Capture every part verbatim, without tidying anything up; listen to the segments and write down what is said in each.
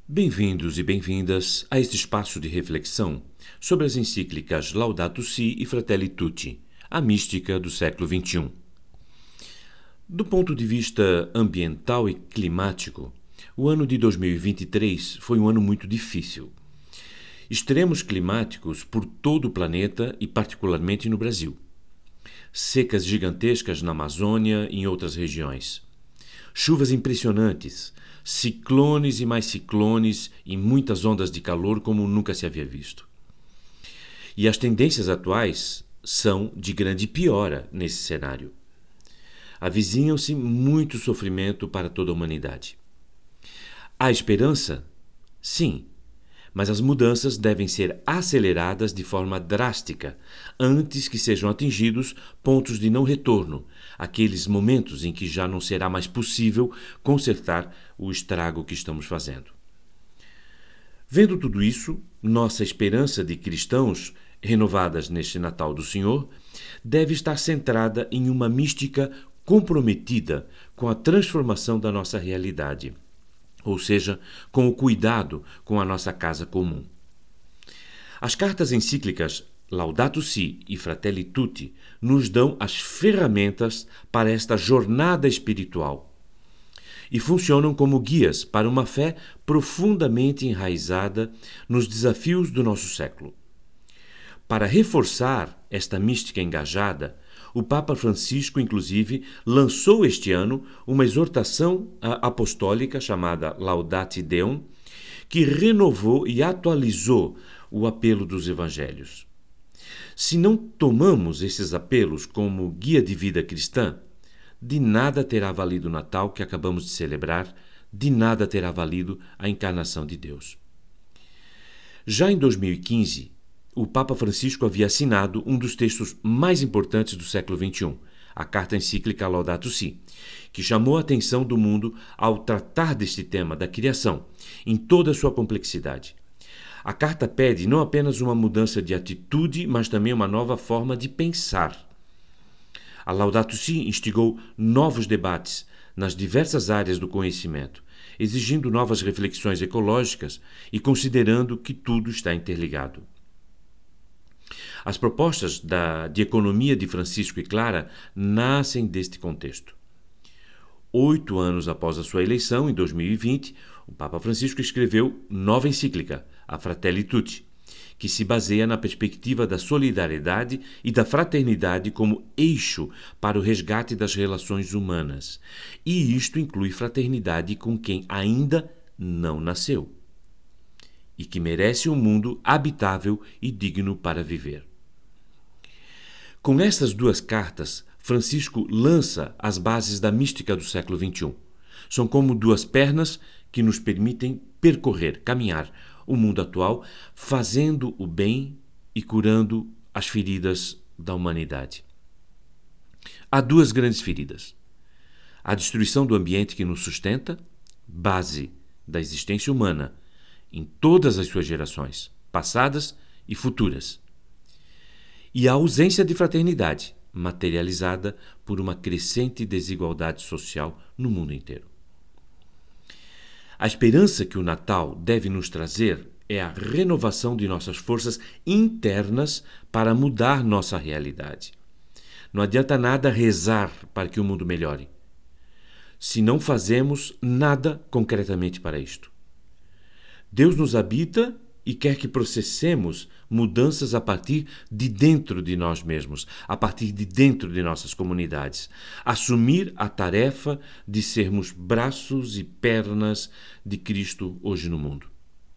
Bem-vindos e bem-vindas a este espaço de reflexão sobre as encíclicas Laudato Si e Fratelli Tutti, a mística do século vinte e um. Do ponto de vista ambiental e climático, o ano de dois mil e vinte e três foi um ano muito difícil. Extremos climáticos por todo o planeta e particularmente no Brasil. Secas gigantescas na Amazônia e em outras regiões. Chuvas impressionantes, ciclones e mais ciclones e muitas ondas de calor como nunca se havia visto. E as tendências atuais são de grande piora nesse cenário. Avizinham-se muito sofrimento para toda a humanidade. Há esperança? Sim, mas as mudanças devem ser aceleradas de forma drástica, antes que sejam atingidos pontos de não retorno, aqueles momentos em que já não será mais possível consertar o estrago que estamos fazendo. Vendo tudo isso, nossa esperança de cristãos, renovadas neste Natal do Senhor, deve estar centrada em uma mística comprometida com a transformação da nossa realidade, ou seja, com o cuidado com a nossa casa comum. As cartas encíclicas Laudato Si e Fratelli Tutti nos dão as ferramentas para esta jornada espiritual e funcionam como guias para uma fé profundamente enraizada nos desafios do nosso século. Para reforçar esta mística engajada, o Papa Francisco, inclusive, lançou este ano uma exortação apostólica chamada Laudate Deum, que renovou e atualizou o apelo dos evangelhos. Se não tomamos esses apelos como guia de vida cristã, de nada terá valido o Natal que acabamos de celebrar, de nada terá valido a encarnação de Deus. Já em dois mil e quinze, o Papa Francisco havia assinado um dos textos mais importantes do século vinte e um, a carta encíclica Laudato Si, que chamou a atenção do mundo ao tratar deste tema da criação, em toda a sua complexidade. A carta pede não apenas uma mudança de atitude, mas também uma nova forma de pensar. A Laudato Si instigou novos debates nas diversas áreas do conhecimento, exigindo novas reflexões ecológicas e considerando que tudo está interligado. As propostas da, de economia de Francisco e Clara nascem deste contexto. Oito anos após a sua eleição, em dois mil e vinte, o Papa Francisco escreveu nova encíclica, a Fratelli Tutti, que se baseia na perspectiva da solidariedade e da fraternidade como eixo para o resgate das relações humanas. E isto inclui fraternidade com quem ainda não nasceu e que merece um mundo habitável e digno para viver. Com estas duas cartas, Francisco lança as bases da mística do século vinte e um. São como duas pernas que nos permitem percorrer, caminhar o mundo atual, fazendo o bem e curando as feridas da humanidade. Há duas grandes feridas. A destruição do ambiente que nos sustenta, base da existência humana, em todas as suas gerações, passadas e futuras. E a ausência de fraternidade, materializada por uma crescente desigualdade social no mundo inteiro. A esperança que o Natal deve nos trazer é a renovação de nossas forças internas para mudar nossa realidade. Não adianta nada rezar para que o mundo melhore, se não fazemos nada concretamente para isto. Deus nos habita e quer que processemos mudanças a partir de dentro de nós mesmos, a partir de dentro de nossas comunidades. Assumir a tarefa de sermos braços e pernas de Cristo hoje no mundo.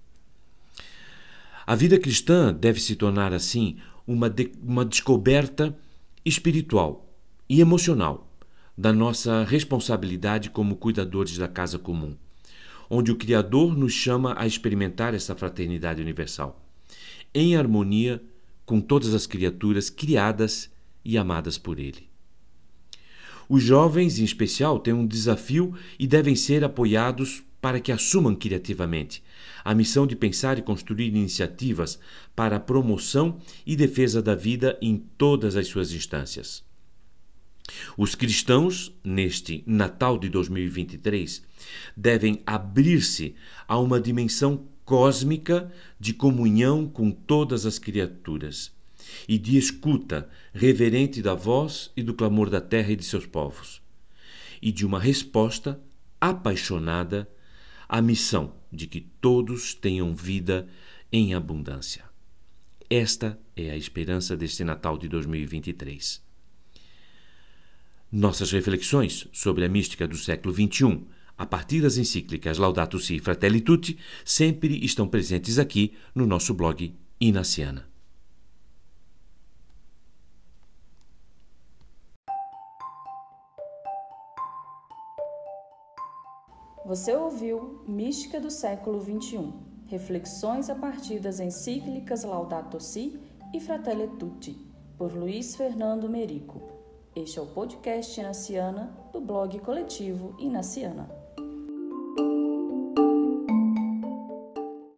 A vida cristã deve se tornar, assim, uma, de, uma descoberta espiritual e emocional da nossa responsabilidade como cuidadores da casa comum, onde o Criador nos chama a experimentar essa fraternidade universal, em harmonia com todas as criaturas criadas e amadas por Ele. Os jovens, em especial, têm um desafio e devem ser apoiados para que assumam criativamente a missão de pensar e construir iniciativas para a promoção e defesa da vida em todas as suas instâncias. Os cristãos, neste Natal de dois mil e vinte e três, devem abrir-se a uma dimensão cósmica de comunhão com todas as criaturas e de escuta reverente da voz e do clamor da terra e de seus povos, e de uma resposta apaixonada à missão de que todos tenham vida em abundância. Esta é a esperança deste Natal de dois mil e vinte e três. Nossas reflexões sobre a mística do século vinte e um, a partir das encíclicas Laudato Si e Fratelli Tutti, sempre estão presentes aqui no nosso blog Inaciana. Você ouviu Mística do século vinte e um, reflexões a partir das encíclicas Laudato Si e Fratelli Tutti, por Luiz Fernando Merico. Este é o podcast Inaciana, do blog coletivo Inaciana.